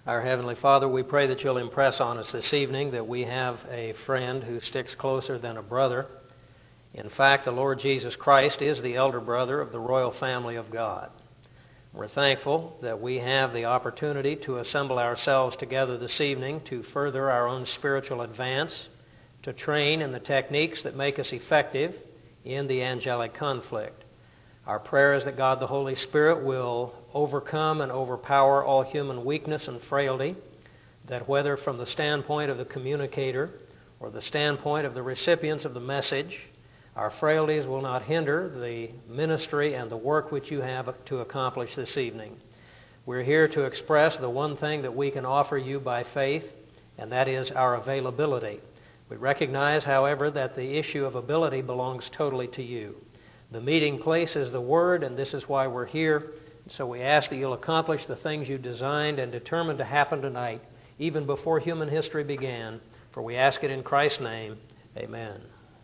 Our Heavenly Father, we pray that you'll impress on us this evening that we have a friend who sticks closer than a brother. In fact, the Lord Jesus Christ is the elder brother of the royal family of God. We're thankful that we have the opportunity to assemble ourselves together this evening to further our own spiritual advance, to train in the techniques that make us effective in the angelic conflict. Our prayer is that God the Holy Spirit will overcome and overpower all human weakness and frailty, that whether from the standpoint of the communicator or the standpoint of the recipients of the message, our frailties will not hinder the ministry and the work which you have to accomplish this evening. We're here to express the one thing that we can offer you by faith, and that is our availability. We recognize, however, that the issue of ability belongs totally to you. The meeting place is the Word, and this is why we're here. So we ask that you'll accomplish the things you designed and determined to happen tonight, even before human history began. For we ask it in Christ's name. Amen.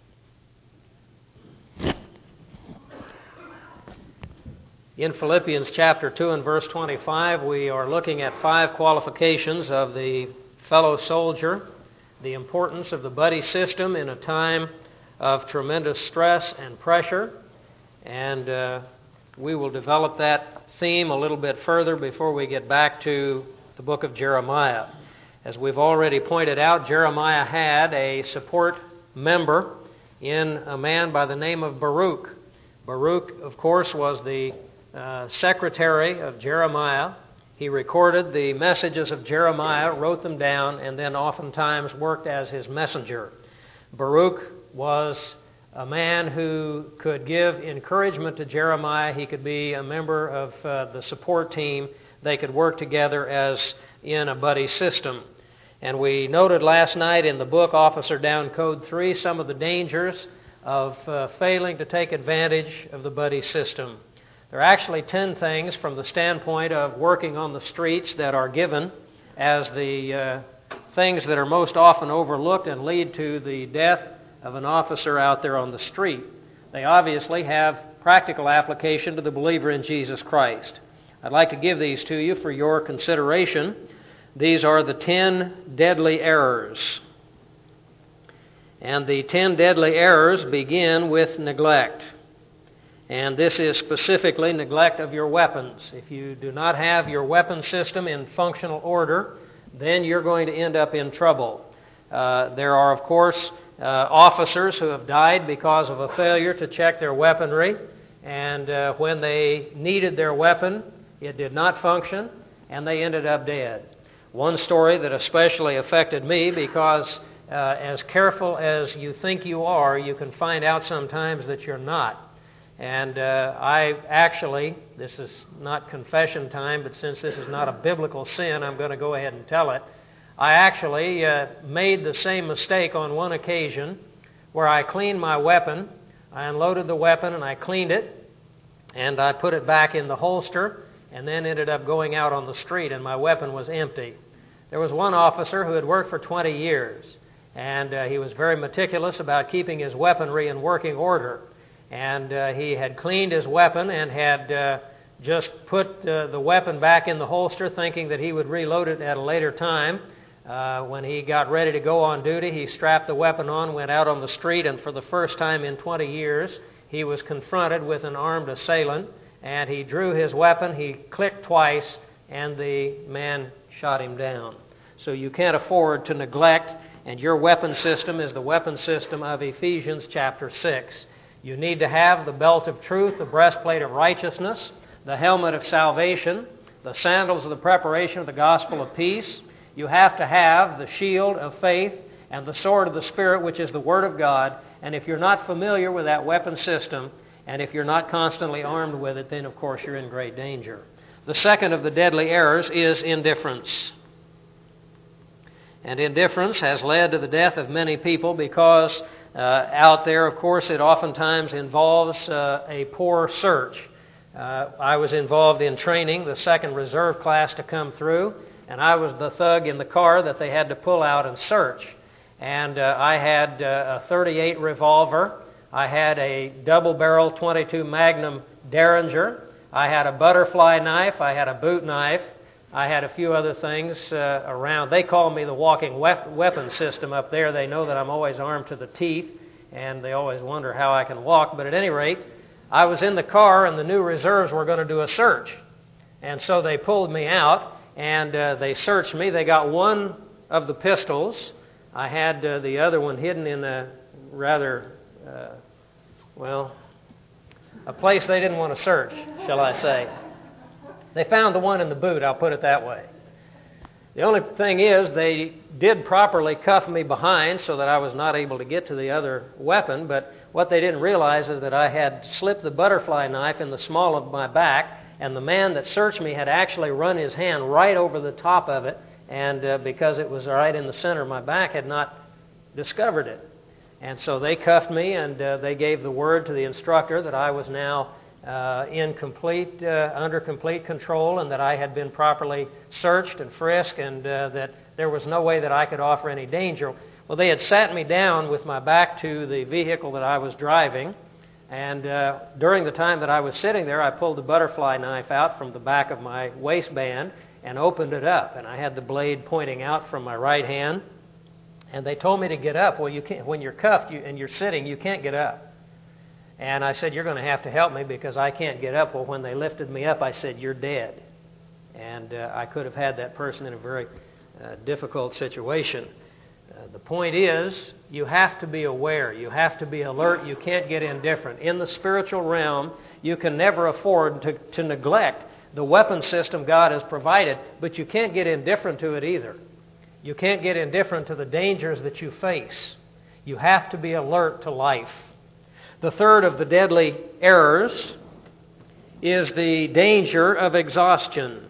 In Philippians chapter 2 and verse 25, we are looking at 5 qualifications of the fellow soldier, the importance of the buddy system in a time of tremendous stress and pressure. And we will develop that theme a little bit further before we get back to the book of Jeremiah. As we've already pointed out, Jeremiah had a support member in a man by the name of Baruch. Baruch, of course, was the secretary of Jeremiah. He recorded the messages of Jeremiah, wrote them down, and then oftentimes worked as his messenger. Baruch was a man who could give encouragement to Jeremiah. He could be a member of the support team. They could work together as in a buddy system. And we noted last night in the book, Officer Down Code 3, some of the dangers of failing to take advantage of the buddy system. There are actually 10 things from the standpoint of working on the streets that are given as the things that are most often overlooked and lead to the death of an officer out there on the street. They obviously have practical application to the believer in Jesus Christ. I'd like to give these to you for your consideration. These are the 10 deadly errors. And the 10 deadly errors begin with neglect. And this is specifically neglect of your weapons. If you do not have your weapon system in functional order, then you're going to end up in trouble. There are, of course, officers who have died because of a failure to check their weaponry, and when they needed their weapon, it did not function, and they ended up dead. One story that especially affected me because as careful as you think you are, you can find out sometimes that you're not. And I actually, this is not confession time, but since this is not a biblical sin, I'm going to go ahead and tell it. I actually made the same mistake on one occasion where I cleaned my weapon. I unloaded the weapon and I cleaned it, and I put it back in the holster, and then ended up going out on the street, and my weapon was empty. There was one officer who had worked for 20 years, and he was very meticulous about keeping his weaponry in working order. And he had cleaned his weapon and had just put the weapon back in the holster, thinking that he would reload it at a later time. When he got ready to go on duty, he strapped the weapon on, went out on the street, and for the first time in 20 years, he was confronted with an armed assailant, and he drew his weapon, he clicked twice, and the man shot him down. So you can't afford to neglect, and your weapon system is the weapon system of Ephesians chapter 6. You need to have the belt of truth, the breastplate of righteousness, the helmet of salvation, the sandals of the preparation of the gospel of peace. You have to have the shield of faith and the sword of the Spirit, which is the Word of God. And if you're not familiar with that weapon system, and if you're not constantly armed with it, then of course you're in great danger. The second of the deadly errors is indifference. And indifference has led to the death of many people because out there, of course, it oftentimes involves a poor search. I was involved in training the 2nd Reserve class to come through, and I was the thug in the car that they had to pull out and search. And I had a .38 revolver. I had a double-barrel .22 Magnum Derringer. I had a butterfly knife. I had a boot knife. I had a few other things around. They call me the walking weapon system up there. They know that I'm always armed to the teeth, and they always wonder how I can walk. But at any rate, I was in the car, and the new reserves were going to do a search. And so they pulled me out, and they searched me. They got one of the pistols. I had the other one hidden in a rather, a place they didn't want to search, shall I say. They found the one in the boot, I'll put it that way. The only thing is, they did properly cuff me behind so that I was not able to get to the other weapon, but what they didn't realize is that I had slipped the butterfly knife in the small of my back, and the man that searched me had actually run his hand right over the top of it, and because it was right in the center of my back, had not discovered it. And so they cuffed me, and they gave the word to the instructor that I was now under complete control, and that I had been properly searched and frisked, and that there was no way that I could offer any danger. Well, they had sat me down with my back to the vehicle that I was driving, and during the time that I was sitting there, I pulled the butterfly knife out from the back of my waistband and opened it up, and I had the blade pointing out from my right hand, and they told me to get up. Well, you can't, when you're cuffed and you're sitting, you can't get up. And I said, you're going to have to help me because I can't get up. Well, when they lifted me up, I said, you're dead. And I could have had that person in a very difficult situation. The point is, you have to be aware. You have to be alert. You can't get indifferent. In the spiritual realm, you can never afford to neglect the weapon system God has provided, but you can't get indifferent to it either. You can't get indifferent to the dangers that you face. You have to be alert to life. The third of the deadly errors is the danger of exhaustion.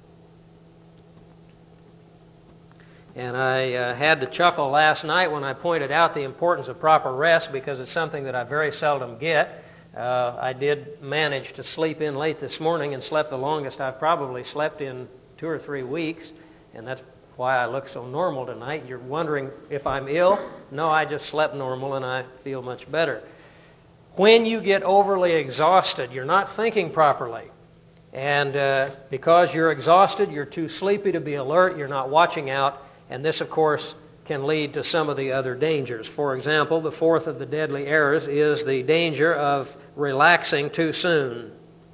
And I had to chuckle last night when I pointed out the importance of proper rest, because it's something that I very seldom get. I did manage to sleep in late this morning and slept the longest I've probably slept in 2 or 3 weeks, and that's why I look so normal tonight. You're wondering if I'm ill? No, I just slept normal and I feel much better. When you get overly exhausted, you're not thinking properly. And because you're exhausted, you're too sleepy to be alert, you're not watching out, and this, of course, can lead to some of the other dangers. For example, the fourth of the deadly errors is the danger of relaxing too soon.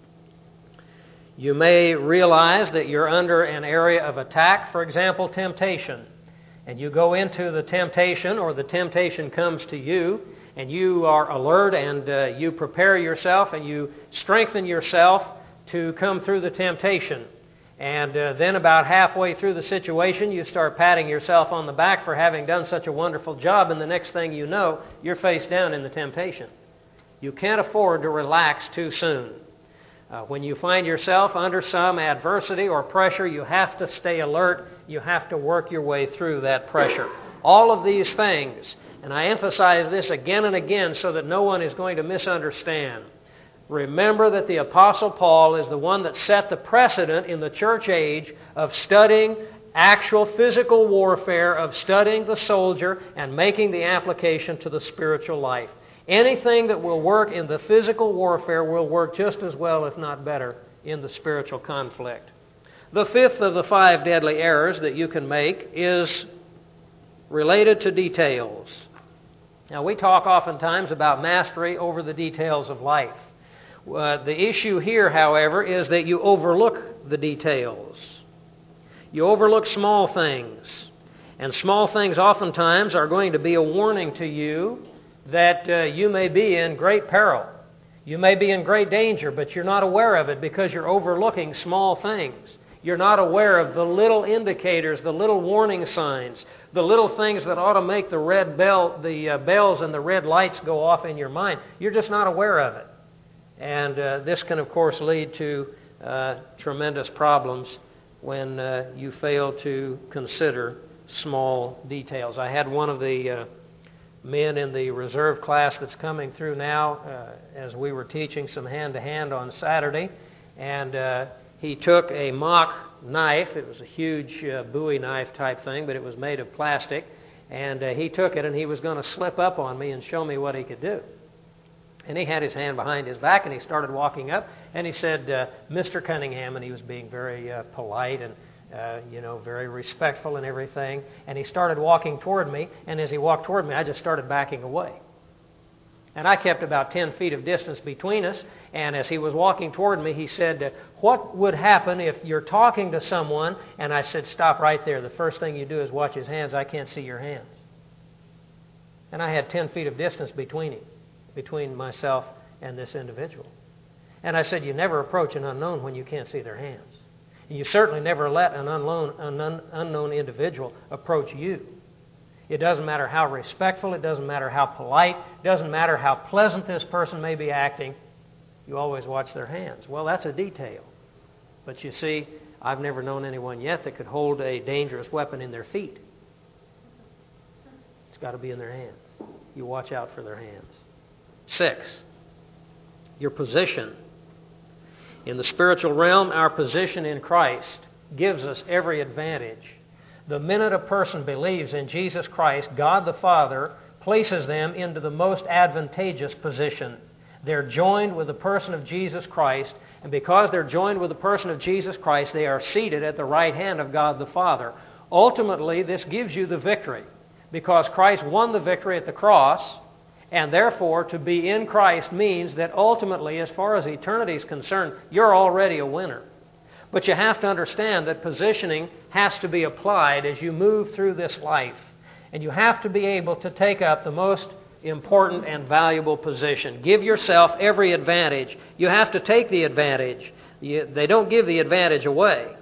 You may realize that you're under an area of attack, for example, temptation. And you go into the temptation, or the temptation comes to you, and you are alert, and you prepare yourself, and you strengthen yourself to come through the temptation. And then about halfway through the situation, you start patting yourself on the back for having done such a wonderful job, and the next thing you know, you're face down in the temptation. You can't afford to relax too soon. When you find yourself under some adversity or pressure, you have to stay alert. You have to work your way through that pressure. All of these things, and I emphasize this again and again so that no one is going to misunderstand. Remember that the Apostle Paul is the one that set the precedent in the church age of studying actual physical warfare, of studying the soldier and making the application to the spiritual life. Anything that will work in the physical warfare will work just as well, if not better, in the spiritual conflict. The fifth of the 5 deadly errors that you can make is related to details. Now, we talk oftentimes about mastery over the details of life. The issue here, however, is that you overlook the details. You overlook small things. And small things oftentimes are going to be a warning to you that you may be in great peril. You may be in great danger, but you're not aware of it because you're overlooking small things. You're not aware of the little indicators, the little warning signs, the little things that ought to make the bells and the red lights go off in your mind. You're just not aware of it. And this can, of course, lead to tremendous problems when you fail to consider small details. I had one of the men in the reserve class that's coming through now as we were teaching some hand-to-hand on Saturday, and he took a mock knife. It was a huge Bowie knife type thing, but it was made of plastic, and he took it and he was going to slip up on me and show me what he could do. And he had his hand behind his back, and he started walking up, and he said, Mr. Cunningham, and he was being very polite, very respectful and everything. And he started walking toward me, and as he walked toward me, I just started backing away. And I kept about 10 feet of distance between us, and as he was walking toward me, he said, "What would happen if you're talking to someone?" And I said, "Stop right there. The first thing you do is watch his hands. I can't see your hands." And I had 10 feet of distance between myself and this individual. And I said, "You never approach an unknown when you can't see their hands. And you certainly never let an unknown individual approach you. It doesn't matter how respectful, it doesn't matter how polite, it doesn't matter how pleasant this person may be acting, you always watch their hands." Well, that's a detail. But you see, I've never known anyone yet that could hold a dangerous weapon in their feet. It's got to be in their hands. You watch out for their hands. 6, your position. In the spiritual realm, our position in Christ gives us every advantage. The minute a person believes in Jesus Christ, God the Father places them into the most advantageous position. They're joined with the person of Jesus Christ, and because they're joined with the person of Jesus Christ, they are seated at the right hand of God the Father. Ultimately, this gives you the victory, because Christ won the victory at the cross, and therefore to be in Christ means that ultimately, as far as eternity is concerned, you're already a winner. But you have to understand that positioning has to be applied as you move through this life. And you have to be able to take up the most important and valuable position. Give yourself every advantage. You have to take the advantage. They don't give the advantage away.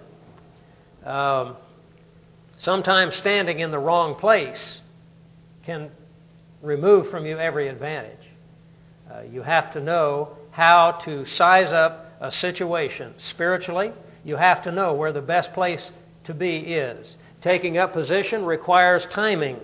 Sometimes standing in the wrong place can remove from you every advantage. You have to know how to size up a situation spiritually. You have to know where the best place to be is. Taking up position requires timing.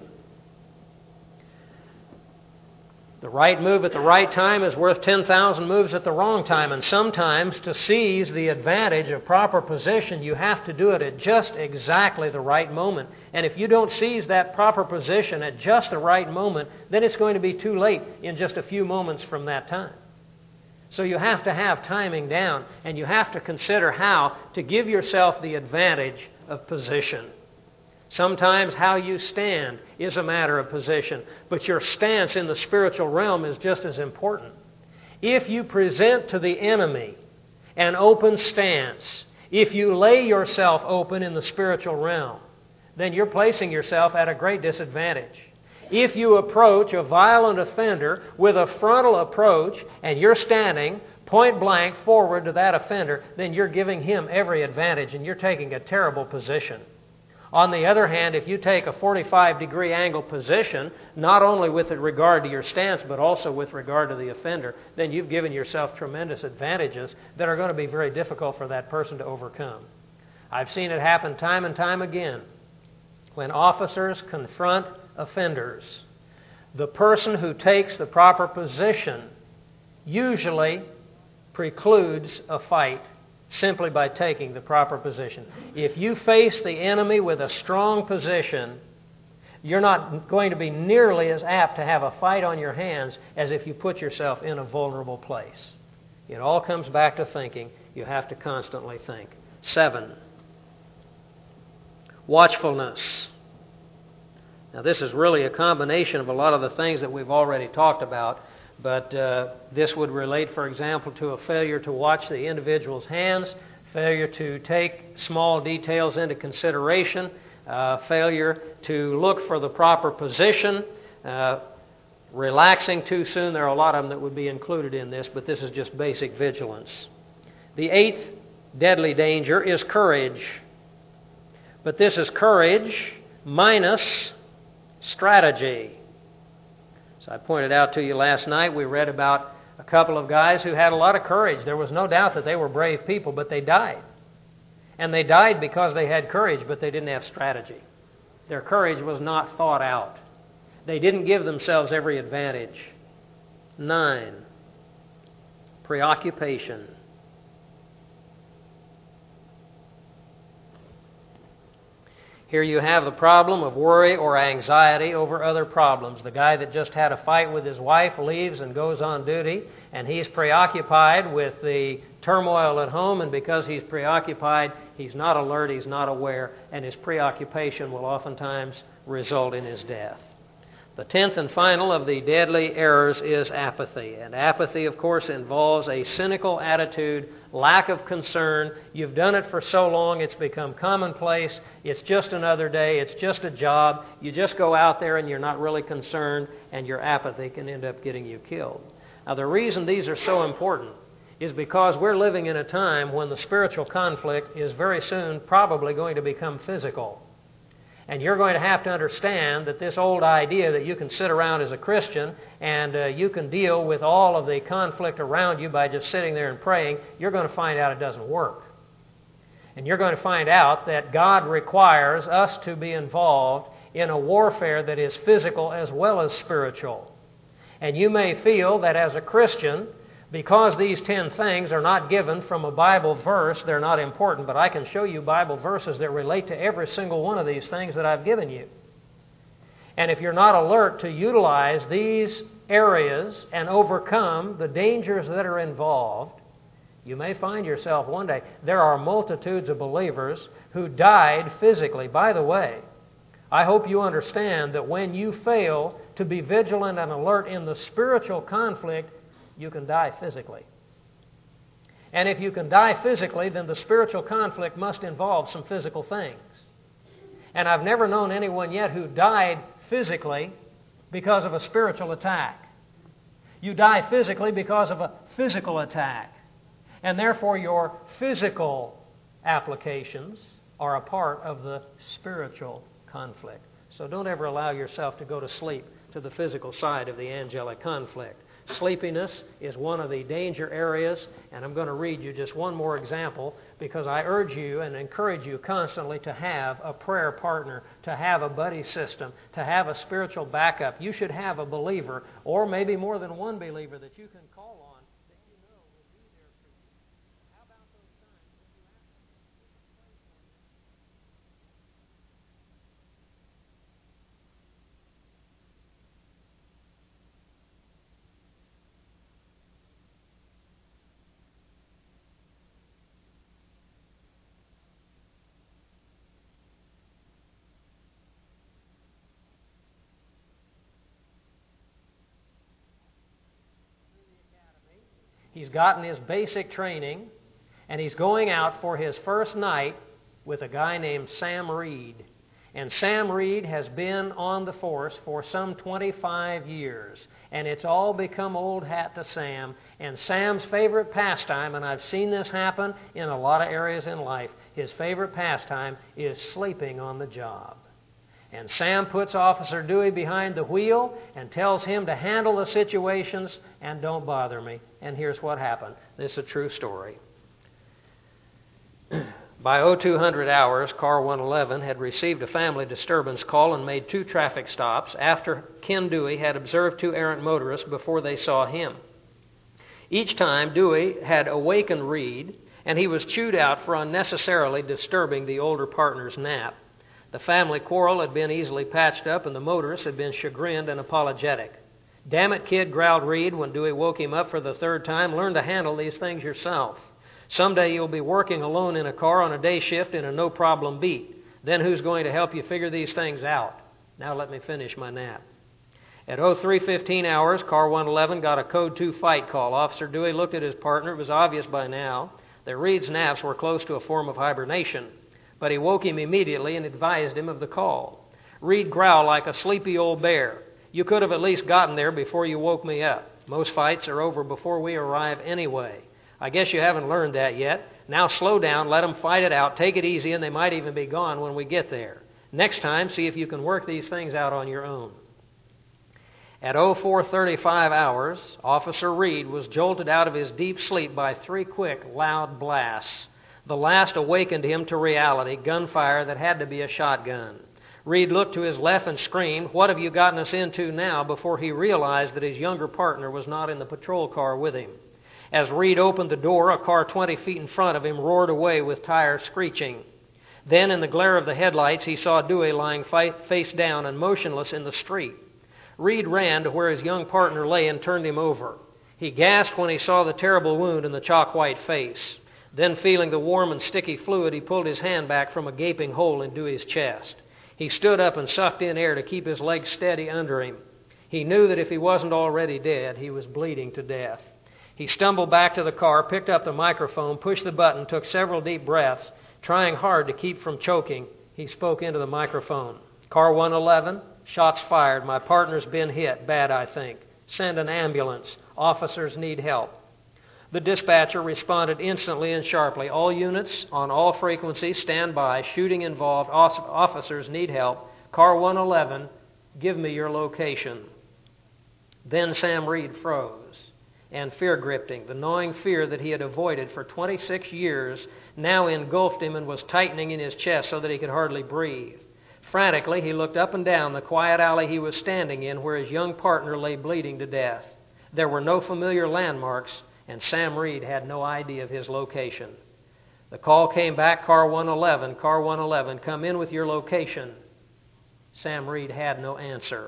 The right move at the right time is worth 10,000 moves at the wrong time. And sometimes to seize the advantage of proper position, you have to do it at just exactly the right moment. And if you don't seize that proper position at just the right moment, then it's going to be too late in just a few moments from that time. So you have to have timing down, and you have to consider how to give yourself the advantage of position. Sometimes how you stand is a matter of position, but your stance in the spiritual realm is just as important. If you present to the enemy an open stance, if you lay yourself open in the spiritual realm, then you're placing yourself at a great disadvantage. If you approach a violent offender with a frontal approach and you're standing point blank forward to that offender, then you're giving him every advantage and you're taking a terrible position. On the other hand, if you take a 45-degree angle position, not only with regard to your stance, but also with regard to the offender, then you've given yourself tremendous advantages that are going to be very difficult for that person to overcome. I've seen it happen time and time again. When officers confront offenders, the person who takes the proper position usually precludes a fight simply by taking the proper position. If you face the enemy with a strong position, you're not going to be nearly as apt to have a fight on your hands as if you put yourself in a vulnerable place. It all comes back to thinking. You have to constantly think. 7, watchfulness. Now, this is really a combination of a lot of the things that we've already talked about, but this would relate, for example, to a failure to watch the individual's hands, failure to take small details into consideration, failure to look for the proper position, relaxing too soon. There are a lot of them that would be included in this, but this is just basic vigilance. The 8th deadly danger is courage. But this is courage minus strategy. So I pointed out to you last night, we read about a couple of guys who had a lot of courage. There was no doubt that they were brave people, but they died. And they died because they had courage, but they didn't have strategy. Their courage was not thought out. They didn't give themselves every advantage. 9, preoccupation. Here you have the problem of worry or anxiety over other problems. The guy that just had a fight with his wife leaves and goes on duty, and he's preoccupied with the turmoil at home, and because he's preoccupied, he's not alert, he's not aware, and his preoccupation will oftentimes result in his death. The 10th and final of the deadly errors is apathy. And apathy, of course, involves a cynical attitude, lack of concern. You've done it for so long, it's become commonplace. It's just another day. It's just a job. You just go out there and you're not really concerned, and your apathy can end up getting you killed. Now, the reason these are so important is because we're living in a time when the spiritual conflict is very soon probably going to become physical. And you're going to have to understand that this old idea that you can sit around as a Christian and you can deal with all of the conflict around you by just sitting there and praying, you're going to find out it doesn't work. And you're going to find out that God requires us to be involved in a warfare that is physical as well as spiritual. And you may feel that as a Christian, because these 10 things are not given from a Bible verse, they're not important, but I can show you Bible verses that relate to every single one of these things that I've given you. And if you're not alert to utilize these areas and overcome the dangers that are involved, you may find yourself one day. There are multitudes of believers who died physically. By the way, I hope you understand that when you fail to be vigilant and alert in the spiritual conflict, you can die physically. And if you can die physically, then the spiritual conflict must involve some physical things. And I've never known anyone yet who died physically because of a spiritual attack. You die physically because of a physical attack. And therefore your physical applications are a part of the spiritual conflict. So don't ever allow yourself to go to sleep to the physical side of the angelic conflict. Sleepiness is one of the danger areas, and I'm going to read you just one more example because I urge you and encourage you constantly to have a prayer partner, to have a buddy system, to have a spiritual backup. You should have a believer, or maybe more than one believer, that you can call on that you know will be there for you. How about those times when you ask them to pray for you? He's gotten his basic training, and he's going out for his first night with a guy named Sam Reed. And Sam Reed has been on the force for some 25 years. And it's all become old hat to Sam. And Sam's favorite pastime, and I've seen this happen in a lot of areas in life, his favorite pastime is sleeping on the job. And Sam puts Officer Dewey behind the wheel and tells him to handle the situations and don't bother me. And here's what happened. This is a true story. By 0200 hours, Car 111 had received a family disturbance call and made 2 traffic stops after Ken Dewey had observed 2 errant motorists before they saw him. Each time, Dewey had awakened Reed, and he was chewed out for unnecessarily disturbing the older partner's nap. The family quarrel had been easily patched up, and the motorist had been chagrined and apologetic. "Damn it, kid," growled Reed when Dewey woke him up for the 3rd time. "Learn to handle these things yourself. Someday you'll be working alone in a car on a day shift in a no-problem beat. Then who's going to help you figure these things out? Now let me finish my nap." At 03:15 hours, Car 111 got a Code 2 fight call. Officer Dewey looked at his partner. It was obvious by now that Reed's naps were close to a form of hibernation. But he woke him immediately and advised him of the call. Reed growled like a sleepy old bear. "You could have at least gotten there before you woke me up. Most fights are over before we arrive anyway. I guess you haven't learned that yet. Now slow down, let them fight it out, take it easy, and they might even be gone when we get there. Next time, see if you can work these things out on your own." At 04:35 hours, Officer Reed was jolted out of his deep sleep by 3 quick, loud blasts. The last awakened him to reality, gunfire that had to be a shotgun. Reed looked to his left and screamed, "What have you gotten us into now?" before he realized that his younger partner was not in the patrol car with him. As Reed opened the door, a car 20 feet in front of him roared away with tires screeching. Then, in the glare of the headlights, he saw Dewey lying face down and motionless in the street. Reed ran to where his young partner lay and turned him over. He gasped when he saw the terrible wound in the chalk-white face. Then, feeling the warm and sticky fluid, he pulled his hand back from a gaping hole in Dewey's chest. He stood up and sucked in air to keep his legs steady under him. He knew that if he wasn't already dead, he was bleeding to death. He stumbled back to the car, picked up the microphone, pushed the button, took several deep breaths. Trying hard to keep from choking, he spoke into the microphone. Car 111, shots fired. My partner's been hit. Bad, I think. Send an ambulance. Officers need help. The dispatcher responded instantly and sharply. All units on all frequencies, stand by. Shooting involved. Officers need help. Car 111, give me your location. Then Sam Reed froze, and fear gripped him. The gnawing fear that he had avoided for 26 years now engulfed him and was tightening in his chest so that he could hardly breathe. Frantically, he looked up and down the quiet alley he was standing in where his young partner lay bleeding to death. There were no familiar landmarks, and Sam Reed had no idea of his location. The call came back, car 111, car 111, come in with your location. Sam Reed had no answer.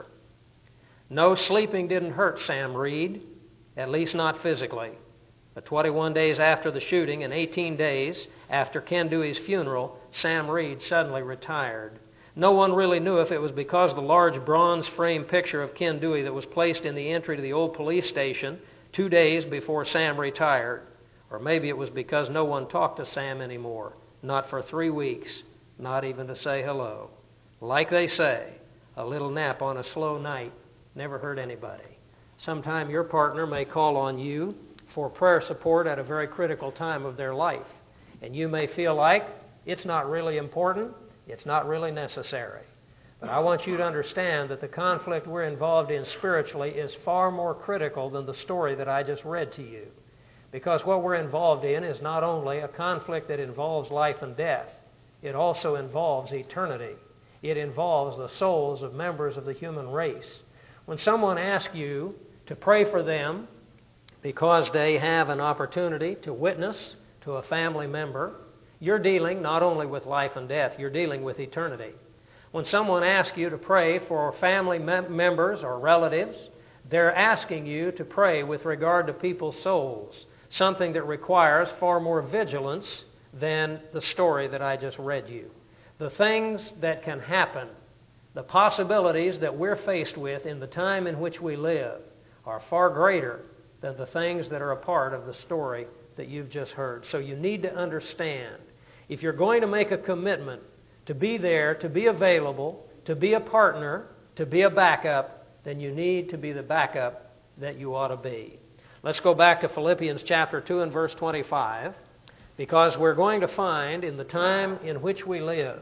No, sleeping didn't hurt Sam Reed, at least not physically. But 21 days after the shooting and 18 days after Ken Dewey's funeral, Sam Reed suddenly retired. No one really knew if it was because the large bronze frame picture of Ken Dewey that was placed in the entry to the old police station 2 days before Sam retired, or maybe it was because no one talked to Sam anymore, not for 3 weeks, not even to say hello. Like they say, a little nap on a slow night never hurt anybody. Sometime your partner may call on you for prayer support at a very critical time of their life. And you may feel like it's not really important, it's not really necessary. But I want you to understand that the conflict we're involved in spiritually is far more critical than the story that I just read to you. Because what we're involved in is not only a conflict that involves life and death, it also involves eternity. It involves the souls of members of the human race. When someone asks you to pray for them because they have an opportunity to witness to a family member, you're dealing not only with life and death, you're dealing with eternity. When someone asks you to pray for family members or relatives, they're asking you to pray with regard to people's souls, something that requires far more vigilance than the story that I just read you. The things that can happen, the possibilities that we're faced with in the time in which we live are far greater than the things that are a part of the story that you've just heard. So you need to understand, if you're going to make a commitment to be there, to be available, to be a partner, to be a backup, then you need to be the backup that you ought to be. Let's go back to Philippians chapter 2 and verse 25, because we're going to find in the time in which we live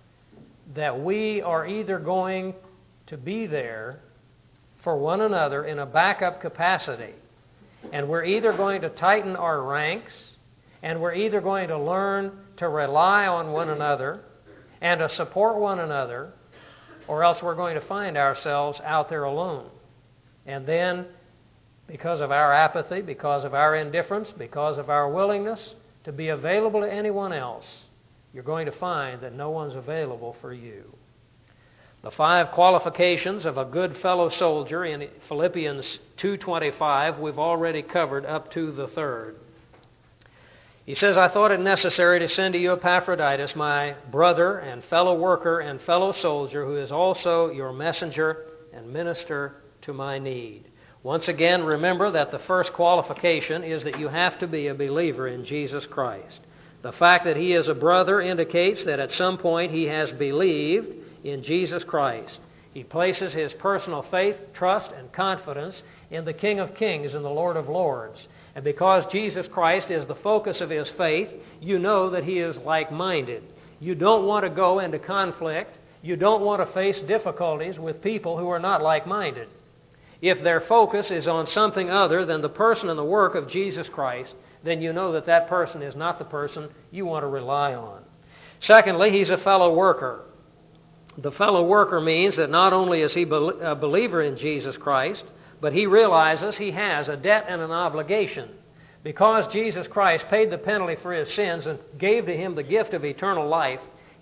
that we are either going to be there for one another in a backup capacity, and we're either going to tighten our ranks, and we're either going to learn to rely on one another and to support one another, or else we're going to find ourselves out there alone. And then, because of our apathy, because of our indifference, because of our willingness to be available to anyone else, you're going to find that no one's available for you. The 5 qualifications of a good fellow soldier in Philippians 2:25 we've already covered up to the 3rd. He says, I thought it necessary to send to you Epaphroditus, my brother and fellow worker and fellow soldier, who is also your messenger and minister to my need. Once again, remember that the first qualification is that you have to be a believer in Jesus Christ. The fact that he is a brother indicates that at some point he has believed in Jesus Christ. He places his personal faith, trust, and confidence in the King of Kings and the Lord of Lords. And because Jesus Christ is the focus of his faith, you know that he is like-minded. You don't want to go into conflict. You don't want to face difficulties with people who are not like-minded. If their focus is on something other than the person and the work of Jesus Christ, then you know that that person is not the person you want to rely on. Secondly, he's a fellow worker. The fellow worker means that not only is he a believer in Jesus Christ, but he realizes he has a debt and an obligation. Because Jesus Christ paid the penalty for his sins and gave to him the gift of eternal life,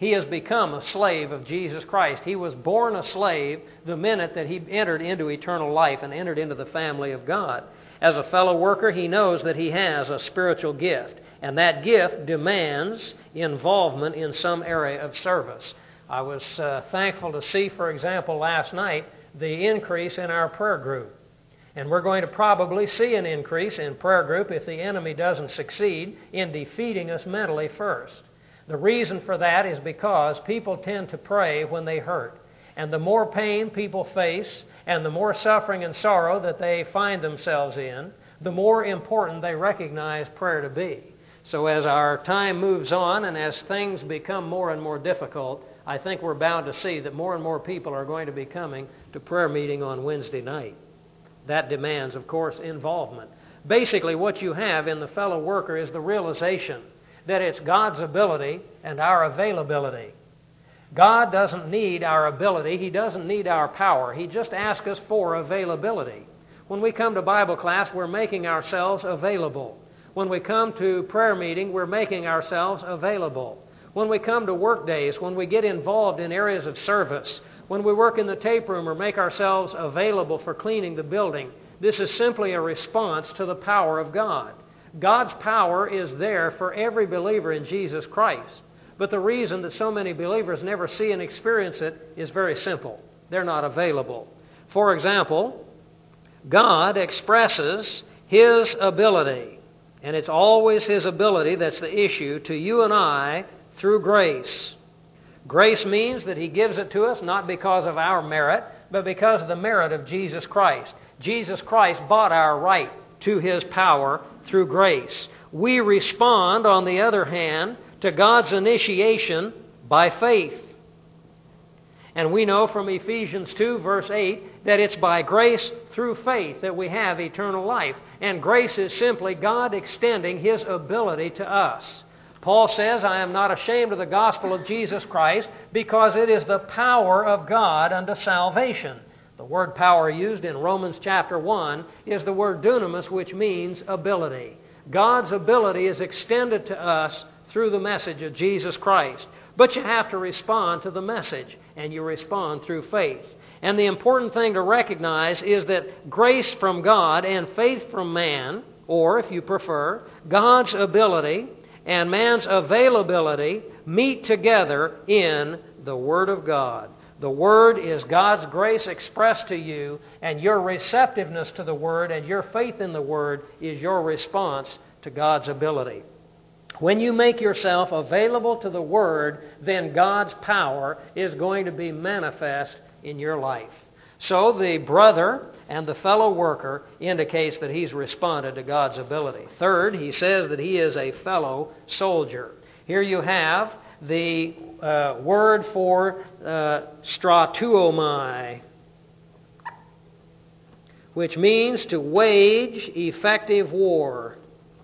He has become a slave of Jesus Christ. He was born a slave the minute that he entered into eternal life and entered into the family of God. As a fellow worker, he knows that he has a spiritual gift, and that gift demands involvement in some area of service. I was thankful to see, for example, last night, the increase in our prayer group. And we're going to probably see an increase in prayer group if the enemy doesn't succeed in defeating us mentally first. The reason for that is because people tend to pray when they hurt. And the more pain people face and the more suffering and sorrow that they find themselves in, the more important they recognize prayer to be. So as our time moves on and as things become more and more difficult, I think we're bound to see that more and more people are going to be coming to prayer meeting on Wednesday night. That demands, of course, involvement. Basically, what you have in the fellow worker is the realization that it's God's ability and our availability. God doesn't need our ability. He doesn't need our power. He just asks us for availability. When we come to Bible class, we're making ourselves available. When we come to prayer meeting, we're making ourselves available. When we come to work days, when we get involved in areas of service, when we work in the tape room or make ourselves available for cleaning the building, this is simply a response to the power of God. God's power is there for every believer in Jesus Christ. But the reason that so many believers never see and experience it is very simple. They're not available. For example, God expresses His ability, and it's always His ability that's the issue to you and I through grace. Grace means that He gives it to us not because of our merit, but because of the merit of Jesus Christ. Jesus Christ bought our right to His power through grace. We respond, on the other hand, to God's initiation by faith. And we know from Ephesians 2, verse 8, that it's by grace through faith that we have eternal life. And grace is simply God extending His ability to us. Paul says, I am not ashamed of the gospel of Jesus Christ, because it is the power of God unto salvation. The word power used in Romans chapter 1 is the word dunamis, which means ability. God's ability is extended to us through the message of Jesus Christ. But you have to respond to the message, and you respond through faith. And the important thing to recognize is that grace from God and faith from man, or if you prefer, God's ability and man's availability meet together in the Word of God. The Word is God's grace expressed to you, and your receptiveness to the Word and your faith in the Word is your response to God's ability. When you make yourself available to the Word, then God's power is going to be manifest in your life. So the brother and the fellow worker indicates that he's responded to God's ability. Third, he says that he is a fellow soldier. Here you have the word for stratuomai, which means to wage effective war.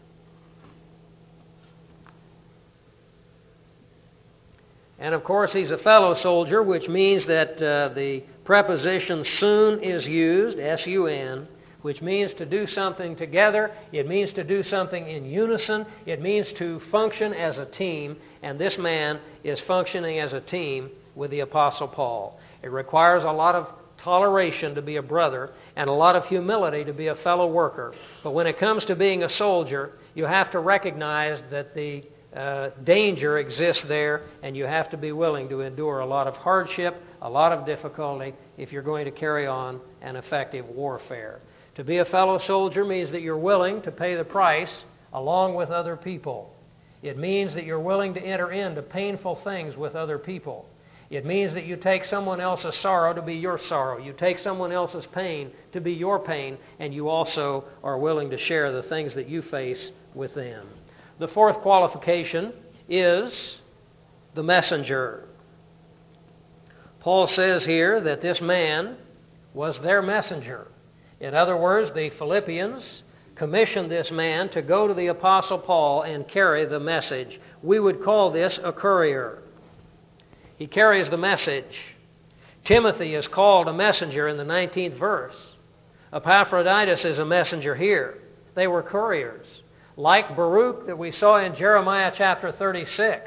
And of course, he's a fellow soldier, which means that the preposition soon is used, S-U-N, which means to do something together. It means to do something in unison. It means to function as a team. And this man is functioning as a team with the Apostle Paul. It requires a lot of toleration to be a brother and a lot of humility to be a fellow worker. But when it comes to being a soldier, you have to recognize that the danger exists there, and you have to be willing to endure a lot of hardship, a lot of difficulty, if you're going to carry on an effective warfare. To be a fellow soldier means that you're willing to pay the price along with other people. It means that you're willing to enter into painful things with other people. It means that you take someone else's sorrow to be your sorrow. You take someone else's pain to be your pain, and you also are willing to share the things that you face with them. The fourth qualification is the messenger. Paul says here that this man was their messenger. In other words, the Philippians commissioned this man to go to the Apostle Paul and carry the message. We would call this a courier. He carries the message. Timothy is called a messenger in the 19th verse. Epaphroditus is a messenger here. They were couriers. Like Baruch that we saw in Jeremiah chapter 36,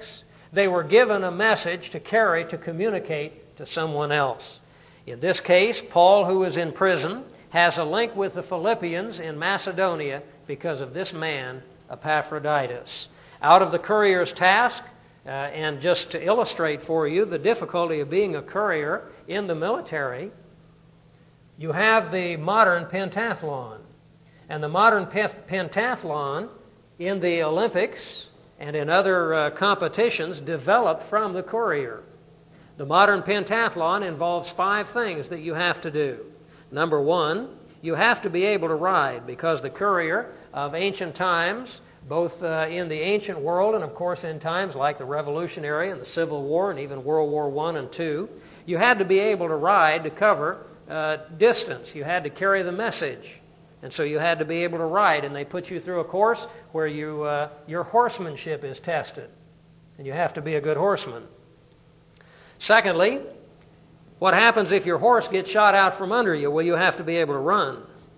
They were given a message to carry, to communicate to someone else. In this case, Paul, who is in prison, has a link with the Philippians in Macedonia because of this man, Epaphroditus. Out of the courier's task, and just to illustrate for you the difficulty of being a courier in the military, you have the modern pentathlon. And the modern pentathlon in the Olympics and in other competitions developed from the courier. The modern pentathlon involves 5 things that you have to do. Number 1, you have to be able to ride, because the courier of ancient times, both in the ancient world and of course in times like the Revolutionary and the Civil War and even World War I and II, you had to be able to ride to cover distance. You had to carry the message. And so you had to be able to ride, and they put you through a course where your horsemanship is tested. And you have to be a good horseman. Secondly, what happens if your horse gets shot out from under you? Well, you have to be able to run.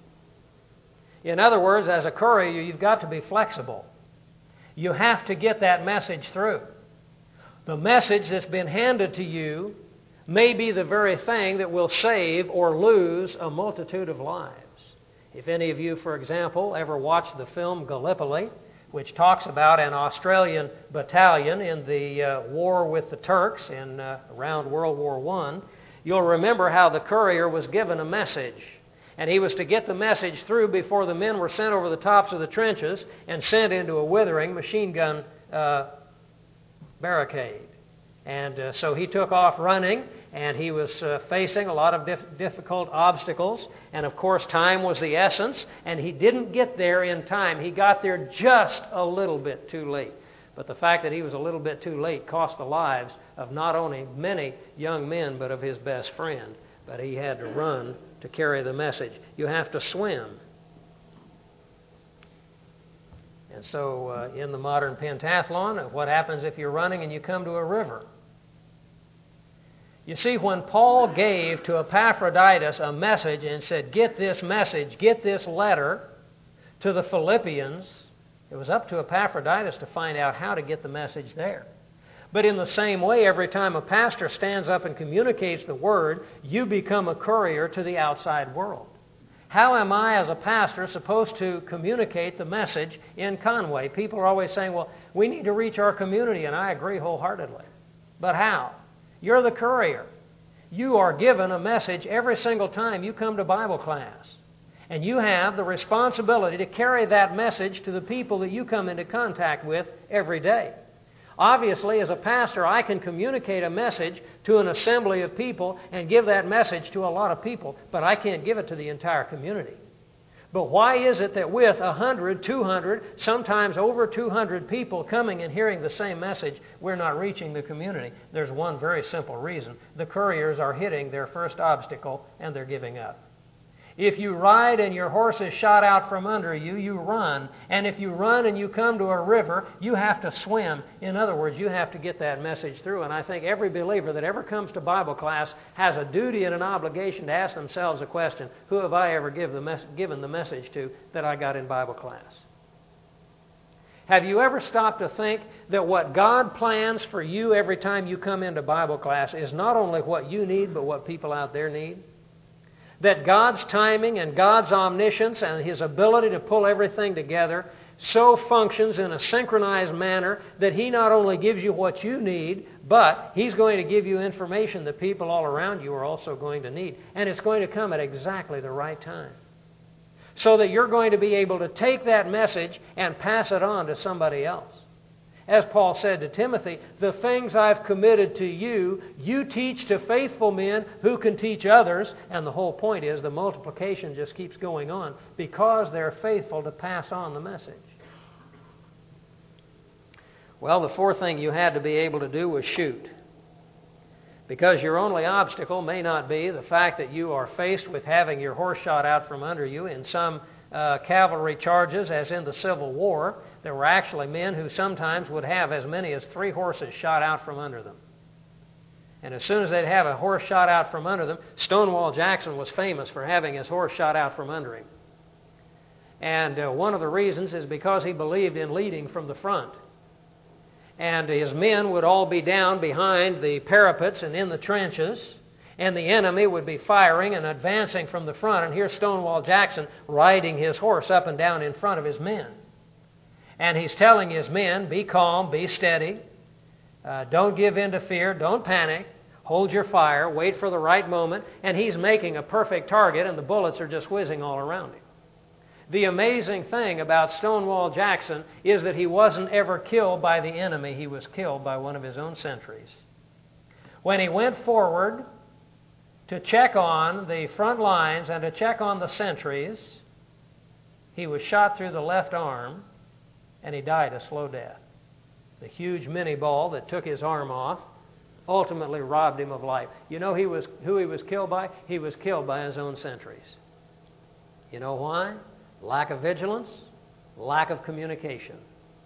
In other words, as a courier, you've got to be flexible. You have to get that message through. The message that's been handed to you may be the very thing that will save or lose a multitude of lives. If any of you, for example, ever watched the film Gallipoli, which talks about an Australian battalion in the war with the Turks in around World War I, you'll remember how the courier was given a message. And he was to get the message through before the men were sent over the tops of the trenches and sent into a withering machine gun barricade. And so he took off running, and he was facing a lot of difficult obstacles. And of course, time was the essence, and he didn't get there in time. He got there just a little bit too late. But the fact that he was a little bit too late cost the lives of not only many young men, but of his best friend. But he had to run to carry the message. You have to swim. And so in the modern pentathlon, what happens if you're running and you come to a river? You see, when Paul gave to Epaphroditus a message and said, get this message, get this letter to the Philippians, it was up to Epaphroditus to find out how to get the message there. But in the same way, every time a pastor stands up and communicates the Word, you become a courier to the outside world. How am I, as a pastor, supposed to communicate the message in Conway? People are always saying, well, we need to reach our community, and I agree wholeheartedly. But how? You're the courier. You are given a message every single time you come to Bible class. And you have the responsibility to carry that message to the people that you come into contact with every day. Obviously, as a pastor, I can communicate a message to an assembly of people and give that message to a lot of people, but I can't give it to the entire community. But why is it that with 100, 200, sometimes over 200 people coming and hearing the same message, we're not reaching the community? There's one very simple reason. The couriers are hitting their first obstacle and they're giving up. If you ride and your horse is shot out from under you, you run. And if you run and you come to a river, you have to swim. In other words, you have to get that message through. And I think every believer that ever comes to Bible class has a duty and an obligation to ask themselves a question: who have I ever given the message to that I got in Bible class? Have you ever stopped to think that what God plans for you every time you come into Bible class is not only what you need, but what people out there need? That God's timing and God's omniscience and His ability to pull everything together so functions in a synchronized manner that He not only gives you what you need, but He's going to give you information that people all around you are also going to need. And it's going to come at exactly the right time. So that you're going to be able to take that message and pass it on to somebody else. As Paul said to Timothy, the things I've committed to you, you teach to faithful men who can teach others. And the whole point is the multiplication just keeps going on because they're faithful to pass on the message. Well, the fourth thing you had to be able to do was shoot. Because your only obstacle may not be the fact that you are faced with having your horse shot out from under you in some cavalry charges, as in the Civil War. There were actually men who sometimes would have as many as 3 horses shot out from under them. And as soon as they'd have a horse shot out from under them, Stonewall Jackson was famous for having his horse shot out from under him. And one of the reasons is because he believed in leading from the front. and his men would all be down behind the parapets and in the trenches, and the enemy would be firing and advancing from the front, and here's Stonewall Jackson riding his horse up and down in front of his men. And he's telling his men, be calm, be steady, don't give in to fear, don't panic, hold your fire, wait for the right moment, and he's making a perfect target, and the bullets are just whizzing all around him. The amazing thing about Stonewall Jackson is that he wasn't ever killed by the enemy. He was killed by one of his own sentries. When he went forward to check on the front lines and to check on the sentries, he was shot through the left arm, and he died a slow death. The huge mini ball that took his arm off ultimately robbed him of life. You know who he was killed by? He was killed by his own sentries. You know why? Lack of vigilance, lack of communication.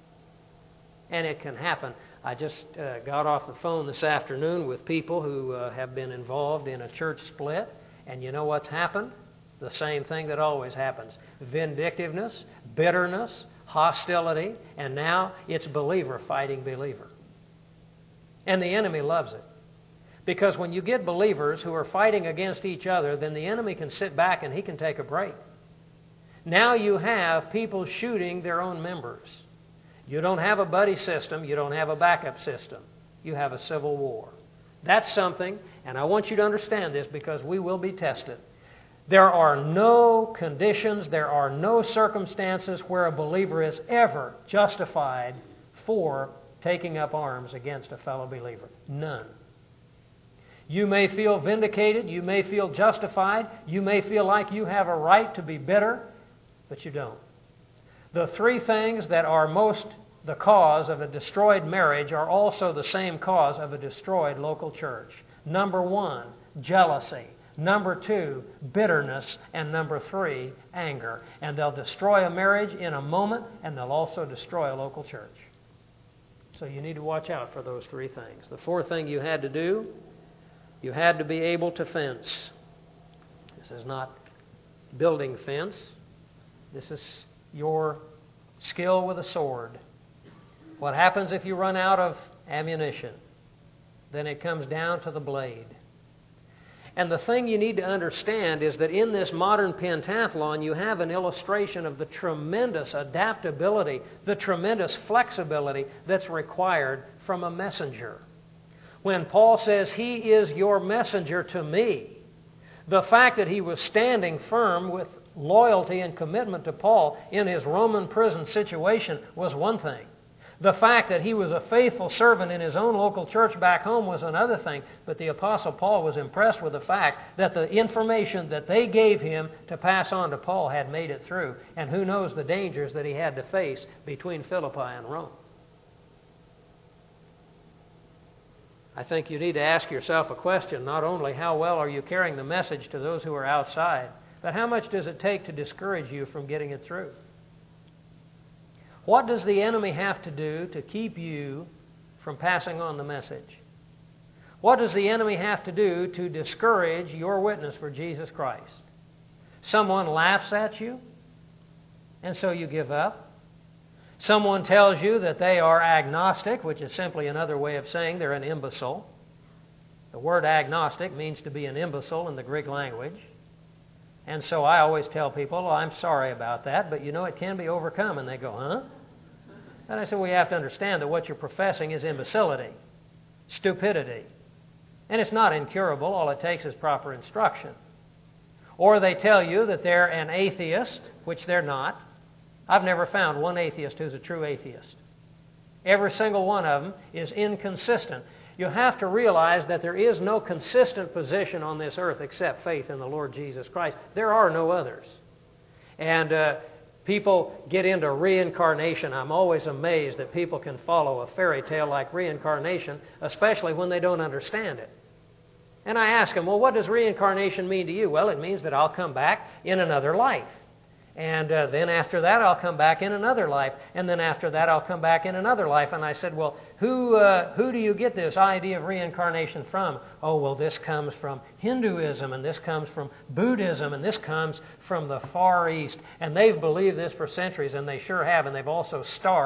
And it can happen. I just got off the phone this afternoon with people who have been involved in a church split, and you know what's happened? The same thing that always happens. Vindictiveness, bitterness, hostility, and now it's believer fighting believer. And the enemy loves it. Because when you get believers who are fighting against each other, then the enemy can sit back and he can take a break. Now you have people shooting their own members. You don't have a buddy system. You don't have a backup system. You have a civil war. That's something, and I want you to understand this because we will be tested. There are no conditions, there are no circumstances where a believer is ever justified for taking up arms against a fellow believer. None. You may feel vindicated, you may feel justified, you may feel like you have a right to be bitter, but you don't. The three things that are most the cause of a destroyed marriage are also the same cause of a destroyed local church. Number one, jealousy. Number two, bitterness. And number three, anger. And they'll destroy a marriage in a moment, and they'll also destroy a local church. So you need to watch out for those three things. The fourth thing you had to do, you had to be able to fence. This is not building fence. This is your skill with a sword. What happens if you run out of ammunition? Then it comes down to the blade. And the thing you need to understand is that in this modern pentathlon, you have an illustration of the tremendous adaptability, the tremendous flexibility that's required from a messenger. When Paul says, "He is your messenger to me," the fact that he was standing firm with loyalty and commitment to Paul in his Roman prison situation was one thing. The fact that he was a faithful servant in his own local church back home was another thing. But the Apostle Paul was impressed with the fact that the information that they gave him to pass on to Paul had made it through. And who knows the dangers that he had to face between Philippi and Rome. I think you need to ask yourself a question. Not only how well are you carrying the message to those who are outside, but how much does it take to discourage you from getting it through? What does the enemy have to do to keep you from passing on the message? What does the enemy have to do to discourage your witness for Jesus Christ? Someone laughs at you, and so you give up. Someone tells you that they are agnostic, which is simply another way of saying they're an imbecile. The word agnostic means to be an imbecile in the Greek language. And so I always tell people, "Well, I'm sorry about that, but you know it can be overcome." And they go, "Huh?" And I said, "Well, you have to understand that what you're professing is imbecility, stupidity. And it's not incurable. All it takes is proper instruction." Or they tell you that they're an atheist, which they're not. I've never found one atheist who's a true atheist. Every single one of them is inconsistent. You have to realize that there is no consistent position on this earth except faith in the Lord Jesus Christ. There are no others. And people get into reincarnation. I'm always amazed that people can follow a fairy tale like reincarnation, especially when they don't understand it. And I ask them, "Well, what does reincarnation mean to you?" "Well, it means that I'll come back in another life. And then after that, I'll come back in another life. And then after that, I'll come back in another life." And I said, "Well, who do you get this idea of reincarnation from?" "Oh, well, this comes from Hinduism, and this comes from Buddhism, and this comes from the Far East. And they've believed this for centuries, and they sure have, and they've also starved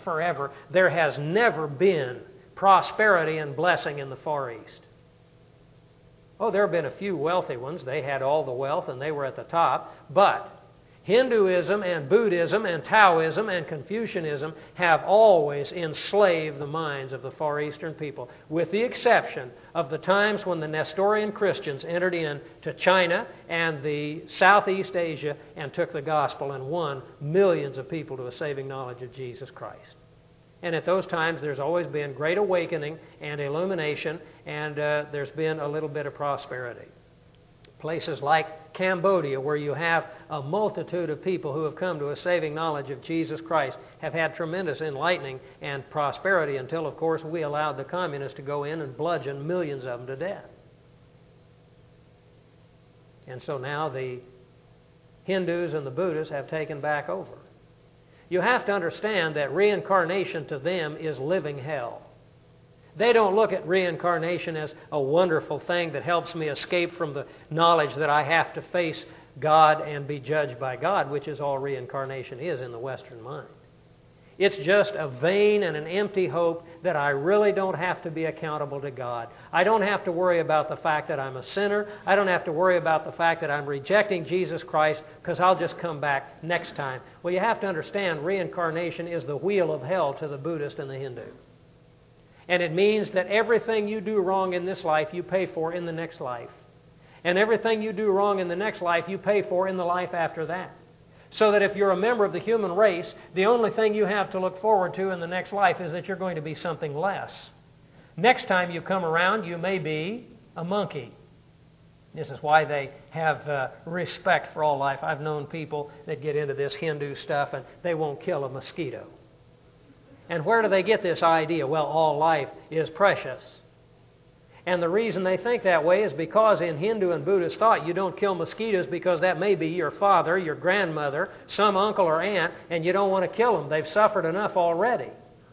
forever. There has never been prosperity and blessing in the Far East. Oh, there have been a few wealthy ones. They had all the wealth and they were at the top. But Hinduism and Buddhism and Taoism and Confucianism have always enslaved the minds of the Far Eastern people, with the exception of the times when the Nestorian Christians entered into China and the Southeast Asia and took the gospel and won millions of people to a saving knowledge of Jesus Christ. And at those times, there's always been great awakening and illumination, and there's been a little bit of prosperity. Places like Cambodia, where you have a multitude of people who have come to a saving knowledge of Jesus Christ, have had tremendous enlightening and prosperity until, of course, we allowed the communists to go in and bludgeon millions of them to death. And so now the Hindus and the Buddhists have taken back over. You have to understand that reincarnation to them is living hell. They don't look at reincarnation as a wonderful thing that helps me escape from the knowledge that I have to face God and be judged by God, which is all reincarnation is in the Western mind. It's just a vain and an empty hope that I really don't have to be accountable to God. I don't have to worry about the fact that I'm a sinner. I don't have to worry about the fact that I'm rejecting Jesus Christ because I'll just come back next time. Well, you have to understand reincarnation is the wheel of hell to the Buddhist and the Hindu. And it means that everything you do wrong in this life, you pay for in the next life. And everything you do wrong in the next life, you pay for in the life after that. So that if you're a member of the human race, the only thing you have to look forward to in the next life is that you're going to be something less. Next time you come around, you may be a monkey. This is why they have respect for all life. I've known people that get into this Hindu stuff and they won't kill a mosquito. And where do they get this idea? Well, all life is precious. And the reason they think that way is because in Hindu and Buddhist thought you don't kill mosquitoes because that may be your father, your grandmother, some uncle or aunt, and you don't want to kill them. They've suffered enough already.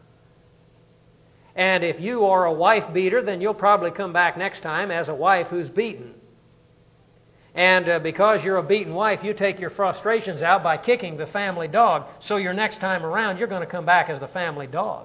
And if you are a wife beater, then you'll probably come back next time as a wife who's beaten. And because you're a beaten wife, you take your frustrations out by kicking the family dog. So your next time around, you're going to come back as the family dog.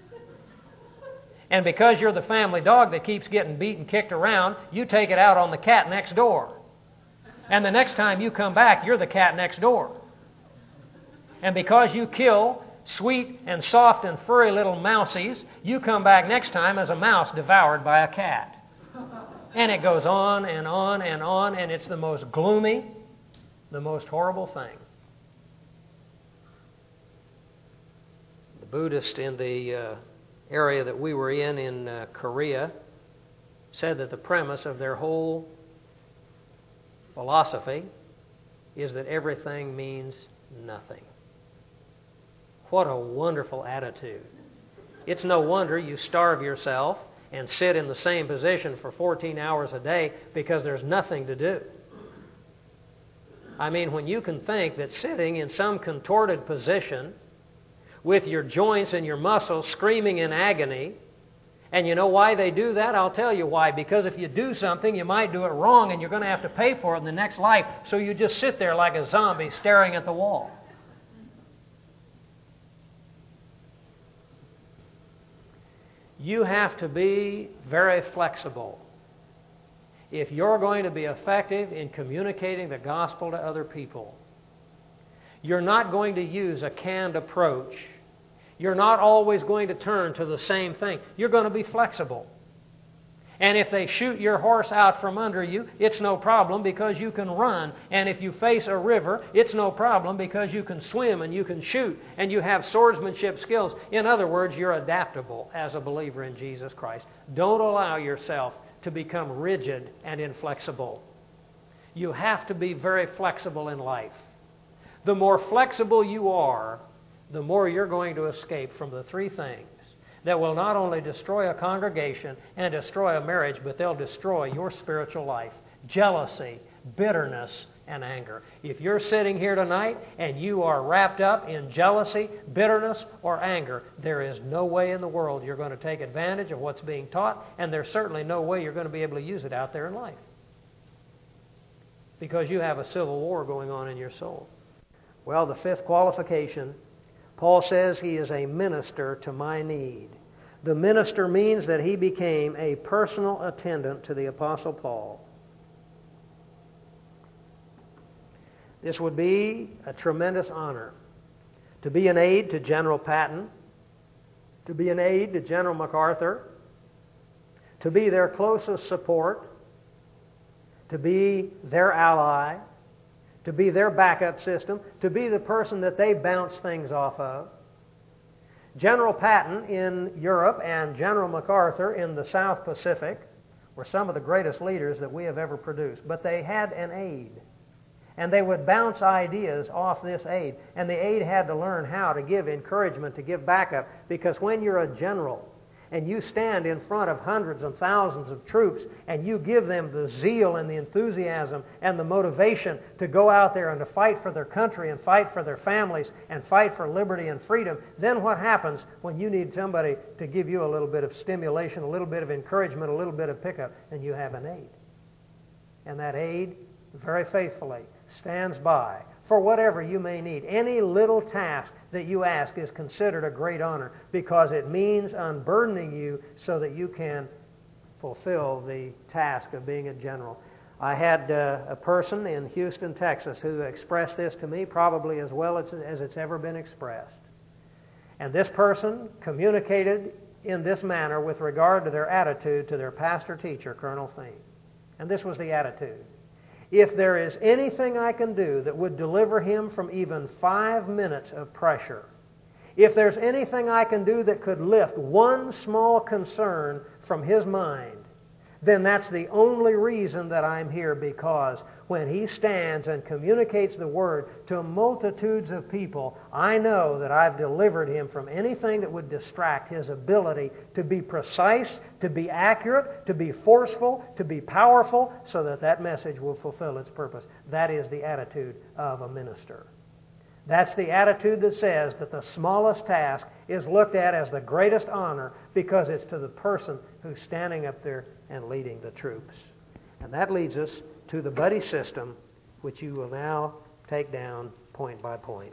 And because you're the family dog that keeps getting beat and kicked around, you take it out on the cat next door. And the next time you come back, you're the cat next door. And because you kill sweet and soft and furry little mousies, you come back next time as a mouse devoured by a cat. And it goes on and on and on, and it's the most gloomy, the most horrible thing. The Buddhist in the area that we were in Korea said that the premise of their whole philosophy is that everything means nothing. What a wonderful attitude. It's no wonder you starve yourself and sit in the same position for 14 hours a day because there's nothing to do. I mean, when you can think that sitting in some contorted position with your joints and your muscles screaming in agony, and you know why they do that? I'll tell you why. Because if you do something, you might do it wrong and you're going to have to pay for it in the next life. So you just sit there like a zombie staring at the wall. You have to be very flexible if you're going to be effective in communicating the gospel to other people. You're not going to use a canned approach. You're not always going to turn to the same thing. You're going to be flexible. And if they shoot your horse out from under you, it's no problem because you can run. And if you face a river, it's no problem because you can swim and you can shoot and you have swordsmanship skills. In other words, you're adaptable as a believer in Jesus Christ. Don't allow yourself to become rigid and inflexible. You have to be very flexible in life. The more flexible you are, the more you're going to escape from the three things that will not only destroy a congregation and destroy a marriage, but they'll destroy your spiritual life. Jealousy, bitterness, and anger. If you're sitting here tonight and you are wrapped up in jealousy, bitterness, or anger, there is no way in the world you're going to take advantage of what's being taught, and there's certainly no way you're going to be able to use it out there in life. Because you have a civil war going on in your soul. Well, the fifth qualification Paul says he is a minister to my need. The minister means that he became a personal attendant to the Apostle Paul. This would be a tremendous honor to be an aide to General Patton, to be an aide to General MacArthur, to be their closest support, to be their ally, to be their backup system, to be the person that they bounce things off of. General Patton in Europe and General MacArthur in the South Pacific were some of the greatest leaders that we have ever produced. But they had an aide. And they would bounce ideas off this aide. And the aide had to learn how to give encouragement, to give backup. Because when you're a general and you stand in front of hundreds and thousands of troops and you give them the zeal and the enthusiasm and the motivation to go out there and to fight for their country and fight for their families and fight for liberty and freedom, then what happens when you need somebody to give you a little bit of stimulation, a little bit of encouragement, a little bit of pickup? And you have an aide. And that aide, very faithfully, stands by for whatever you may need. Any little task that you ask is considered a great honor because it means unburdening you so that you can fulfill the task of being a general. I had a person in Houston, Texas, who expressed this to me probably as well as it's ever been expressed. And this person communicated in this manner with regard to their attitude to their pastor-teacher, Colonel Thiem. And this was the attitude. If there is anything I can do that would deliver him from even 5 minutes of pressure, if there's anything I can do that could lift one small concern from his mind, then that's the only reason that I'm here, because when he stands and communicates the Word to multitudes of people, I know that I've delivered him from anything that would distract his ability to be precise, to be accurate, to be forceful, to be powerful, so that that message will fulfill its purpose. That is the attitude of a minister. That's the attitude that says that the smallest task is looked at as the greatest honor because it's to the person who's standing up there and leading the troops. And that leads us to the buddy system, which you will now take down point by point.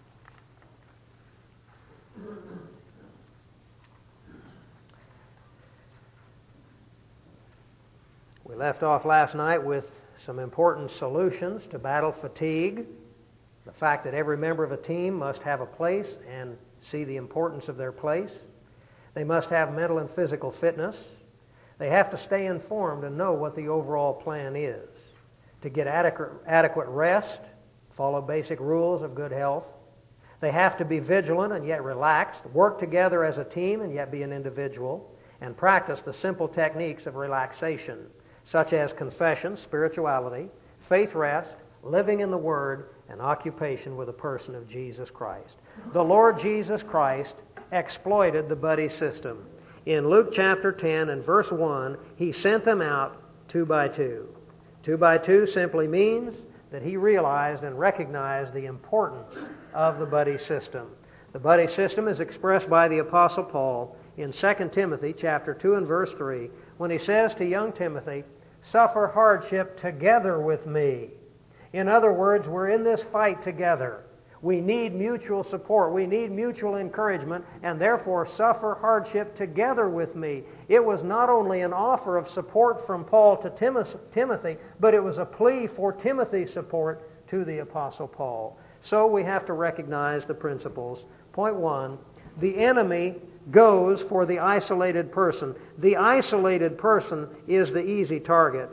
We left off last night with some important solutions to battle fatigue. The fact that every member of a team must have a place and see the importance of their place. They must have mental and physical fitness. They have to stay informed and know what the overall plan is. To get adequate rest, follow basic rules of good health. They have to be vigilant and yet relaxed, work together as a team and yet be an individual, and practice the simple techniques of relaxation, such as confession, spirituality, faith rest, living in the Word, and occupation with the person of Jesus Christ. The Lord Jesus Christ exploited the buddy system. In Luke chapter 10 and verse 1, He sent them out 2 by 2. 2 by 2 simply means that He realized and recognized the importance of the buddy system. The buddy system is expressed by the Apostle Paul in 2 Timothy chapter 2 and verse 3 when he says to young Timothy, "Suffer hardship together with me." In other words, we're in this fight together. We need mutual support. We need mutual encouragement, and therefore suffer hardship together with me. It was not only an offer of support from Paul to Timothy, but it was a plea for Timothy's support to the Apostle Paul. So we have to recognize the principles. Point 1, the enemy goes for the isolated person. The isolated person is the easy target.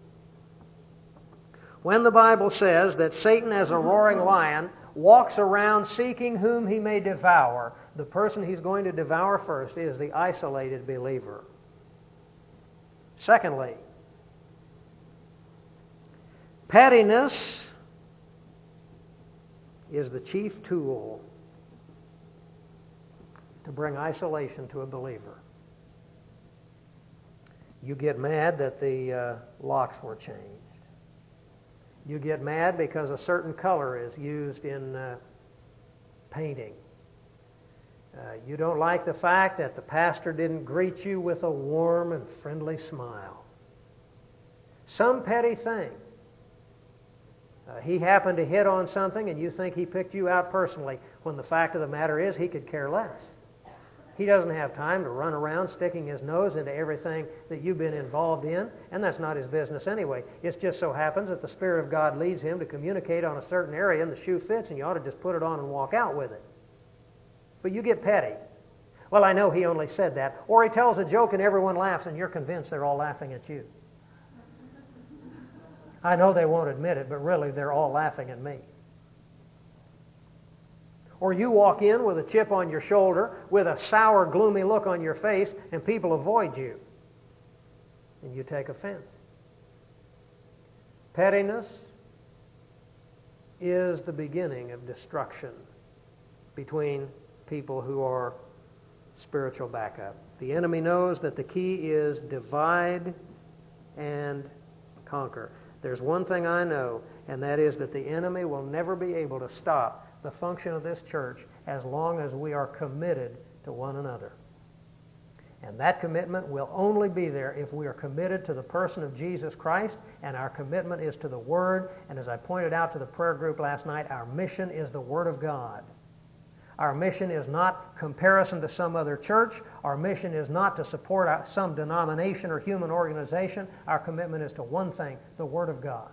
When the Bible says that Satan, as a roaring lion, walks around seeking whom he may devour, the person he's going to devour first is the isolated believer. Secondly, pettiness is the chief tool to bring isolation to a believer. You get mad that the locks were changed. You get mad because a certain color is used in painting. You don't like the fact that the pastor didn't greet you with a warm and friendly smile. Some petty thing. He happened to hit on something and you think he picked you out personally, when the fact of the matter is he could care less. He doesn't have time to run around sticking his nose into everything that you've been involved in, and that's not his business anyway. It just so happens that the Spirit of God leads him to communicate on a certain area and the shoe fits, and you ought to just put it on and walk out with it. But you get petty. Well, I know he only said that. Or he tells a joke and everyone laughs and you're convinced they're all laughing at you. I know they won't admit it, but really they're all laughing at me. Or you walk in with a chip on your shoulder, with a sour, gloomy look on your face, and people avoid you. And you take offense. Pettiness is the beginning of destruction between people who are spiritual backup. The enemy knows that the key is divide and conquer. There's one thing I know, and that is that the enemy will never be able to stop the function of this church as long as we are committed to one another. And that commitment will only be there if we are committed to the person of Jesus Christ, and our commitment is to the Word. And as I pointed out to the prayer group last night, our mission is the Word of God. Our mission is not comparison to some other church. Our mission is not to support some denomination or human organization. Our commitment is to one thing, the Word of God.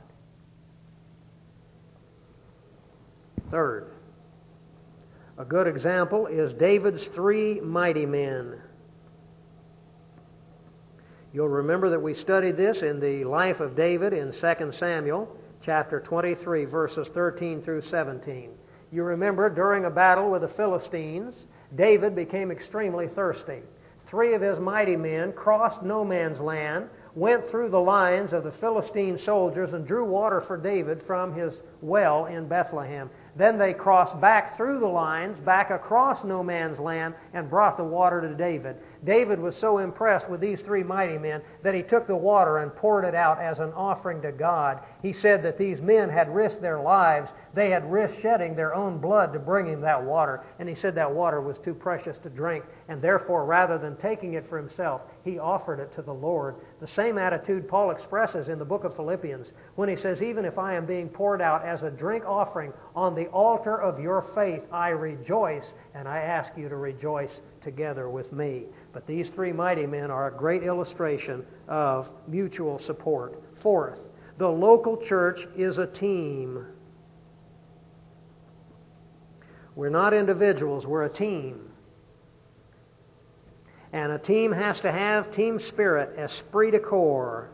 Third, a good example is David's 3 mighty men. You'll remember that we studied this in the life of David in 2 Samuel chapter 23, verses 13 through 17. You remember during a battle with the Philistines, David became extremely thirsty. 3 of his mighty men crossed no man's land, went through the lines of the Philistine soldiers and drew water for David from his well in Bethlehem. Then they crossed back through the lines, back across no man's land, and brought the water to David. David was so impressed with these 3 mighty men that he took the water and poured it out as an offering to God. He said that these men had risked their lives. They had risked shedding their own blood to bring him that water. And he said that water was too precious to drink. And therefore, rather than taking it for himself, he offered it to the Lord. The same attitude Paul expresses in the book of Philippians when he says, even if I am being poured out as a drink offering on the altar of your faith, I rejoice, and I ask you to rejoice together with me. But these 3 mighty men are a great illustration of mutual support. Fourth, the local church is a team. We're not individuals, we're a team. And a team has to have team spirit, esprit de corps.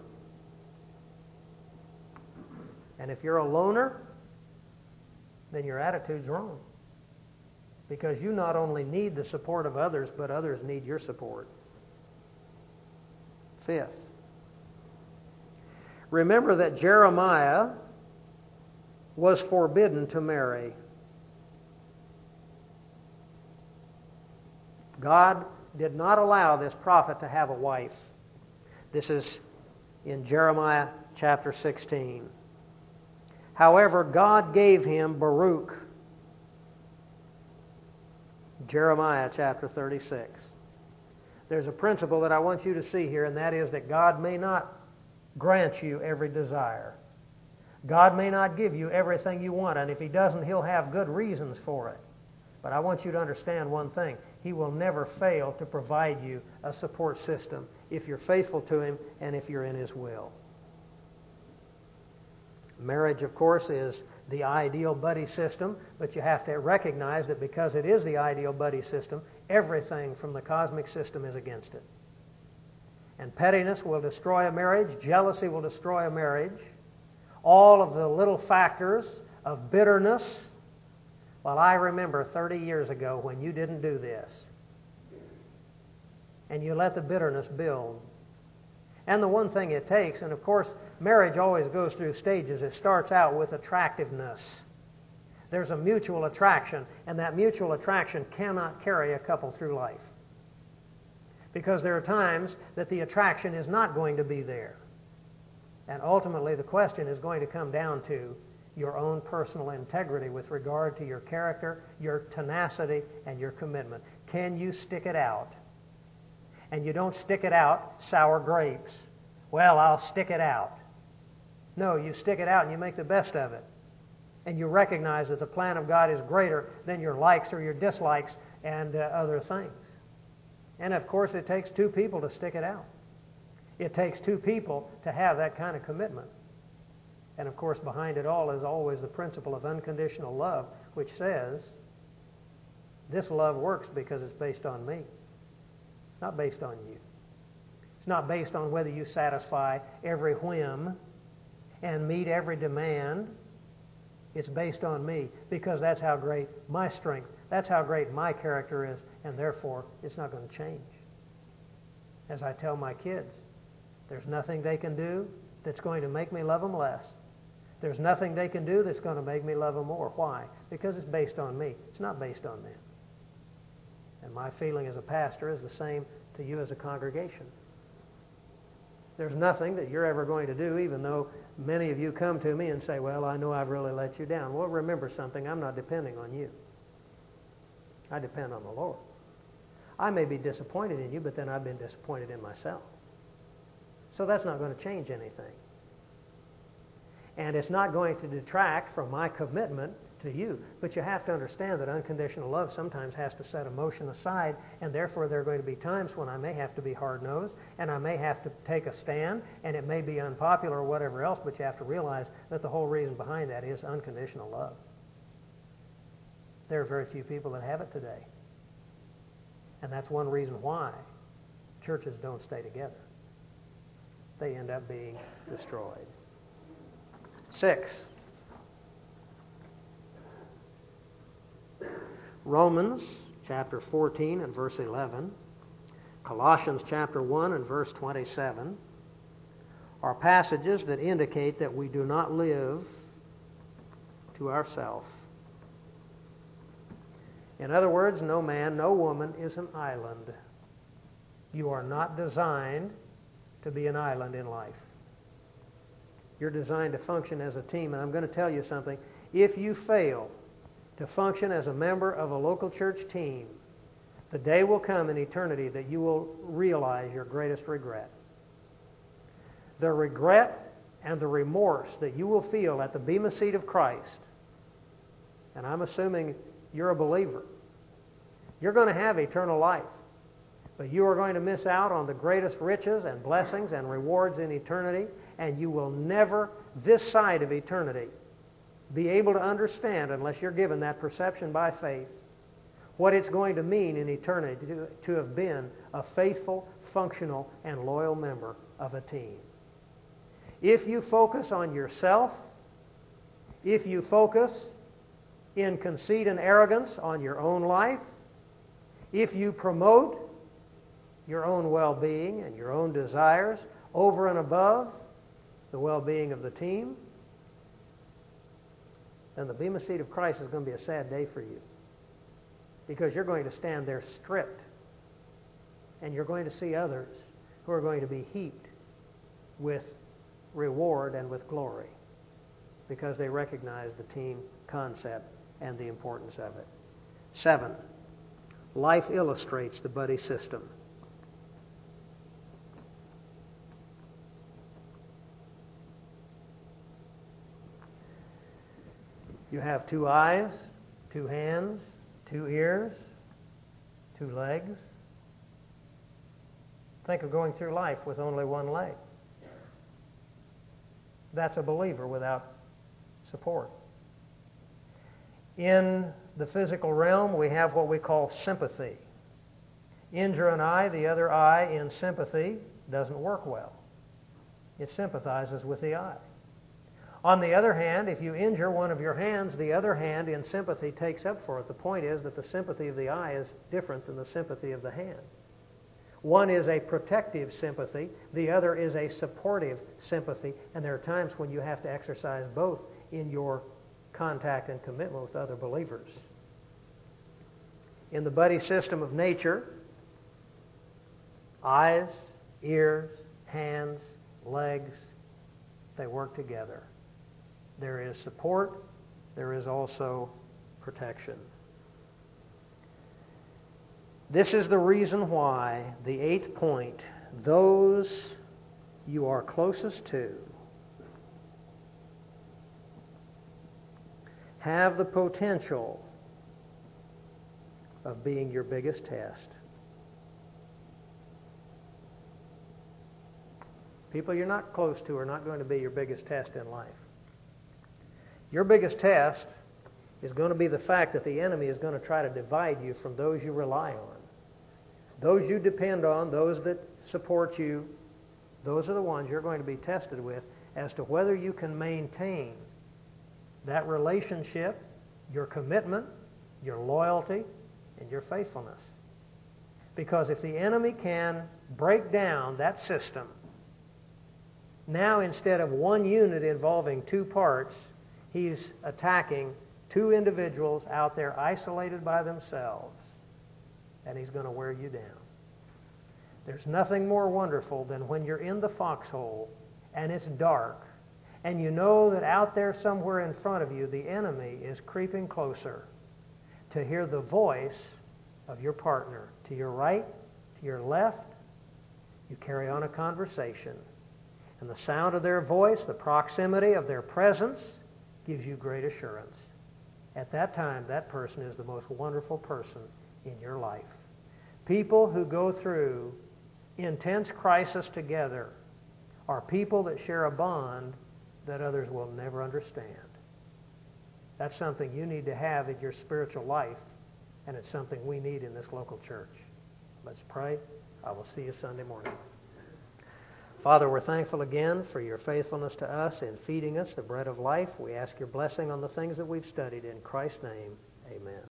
And if you're a loner, then your attitude's wrong. Because you not only need the support of others, but others need your support. Fifth, remember that Jeremiah was forbidden to marry. God did not allow this prophet to have a wife. This is in Jeremiah chapter 16. However, God gave him Baruch. Jeremiah chapter 36. There's a principle that I want you to see here, and that is that God may not grant you every desire. God may not give you everything you want, and if He doesn't, He'll have good reasons for it. But I want you to understand one thing. He will never fail to provide you a support system if you're faithful to Him and if you're in His will. Marriage, of course, is the ideal buddy system, but you have to recognize that because it is the ideal buddy system, everything from the cosmic system is against it. And pettiness will destroy a marriage. Jealousy will destroy a marriage. All of the little factors of bitterness. Well, I remember 30 years ago when you didn't do this. And you let the bitterness build. And the one thing it takes, and of course, marriage always goes through stages. It starts out with attractiveness. There's a mutual attraction, and that mutual attraction cannot carry a couple through life. Because there are times that the attraction is not going to be there. And ultimately, the question is going to come down to your own personal integrity with regard to your character, your tenacity, and your commitment. Can you stick it out? And you don't stick it out sour grapes. Well, I'll stick it out. No, you stick it out and you make the best of it. And you recognize that the plan of God is greater than your likes or your dislikes and other things. And of course, it takes two people to stick it out. It takes two people to have that kind of commitment. And of course, behind it all is always the principle of unconditional love, which says, this love works because it's based on me. It's not based on you. It's not based on whether you satisfy every whim and meet every demand. It's based on me because that's how great my strength, that's how great my character is, and therefore it's not going to change. As I tell my kids, there's nothing they can do that's going to make me love them less. There's nothing they can do that's going to make me love them more. Why? Because it's based on me. It's not based on them. And my feeling as a pastor is the same to you as a congregation. There's nothing that you're ever going to do, even though many of you come to me and say, well, I know I've really let you down. Well, remember something, I'm not depending on you. I depend on the Lord. I may be disappointed in you, but then I've been disappointed in myself. So that's not going to change anything. And it's not going to detract from my commitment to you. But you have to understand that unconditional love sometimes has to set emotion aside, and therefore there are going to be times when I may have to be hard-nosed, and I may have to take a stand, and it may be unpopular or whatever else, but you have to realize that the whole reason behind that is unconditional love. There are very few people that have it today. And that's one reason why churches don't stay together. They end up being destroyed. 6. Romans chapter 14 and verse 11, Colossians chapter 1 and verse 27 are passages that indicate that we do not live to ourselves. In other words, no man, no woman is an island. You are not designed to be an island in life. You're designed to function as a team, and I'm going to tell you something. If you fail to function as a member of a local church team, the day will come in eternity that you will realize your greatest regret. The regret and the remorse that you will feel at the bema seat of Christ, and I'm assuming you're a believer, you're going to have eternal life, but you are going to miss out on the greatest riches and blessings and rewards in eternity, and you will never, this side of eternity, be able to understand, unless you're given that perception by faith, what it's going to mean in eternity to have been a faithful, functional, and loyal member of a team. If you focus on yourself, if you focus in conceit and arrogance on your own life, if you promote your own well-being and your own desires over and above the well-being of the team, then the bema seat of Christ is going to be a sad day for you, because you're going to stand there stripped, and you're going to see others who are going to be heaped with reward and with glory because they recognize the team concept and the importance of it. 7. Life illustrates the buddy system. You have 2 eyes, 2 hands, 2 ears, 2 legs. Think of going through life with only 1 leg. That's a believer without support. In the physical realm, we have what we call sympathy. Injure an eye, the other eye in sympathy doesn't work well. It sympathizes with the eye. On the other hand, if you injure one of your hands, the other hand in sympathy takes up for it. The point is that the sympathy of the eye is different than the sympathy of the hand. One is a protective sympathy, the other is a supportive sympathy, and there are times when you have to exercise both in your contact and commitment with other believers. In the buddy system of nature, eyes, ears, hands, legs, they work together. There is support, there is also protection. This is the reason why the 8th point, those you are closest to, have the potential of being your biggest test. People you're not close to are not going to be your biggest test in life. Your biggest test is going to be the fact that the enemy is going to try to divide you from those you rely on. Those you depend on, those that support you, those are the ones you're going to be tested with as to whether you can maintain that relationship, your commitment, your loyalty, and your faithfulness. Because if the enemy can break down that system, now instead of one unit involving two parts, he's attacking two individuals out there isolated by themselves, and he's going to wear you down. There's nothing more wonderful than when you're in the foxhole and it's dark, and you know that out there somewhere in front of you the enemy is creeping closer, to hear the voice of your partner to your right, to your left. You carry on a conversation, and the sound of their voice, the proximity of their presence, gives you great assurance. At that time, that person is the most wonderful person in your life. People who go through intense crisis together are people that share a bond that others will never understand. That's something you need to have in your spiritual life, and it's something we need in this local church. Let's pray. I will see you Sunday morning. Father, we're thankful again for your faithfulness to us in feeding us the bread of life. We ask your blessing on the things that we've studied. In Christ's name, amen.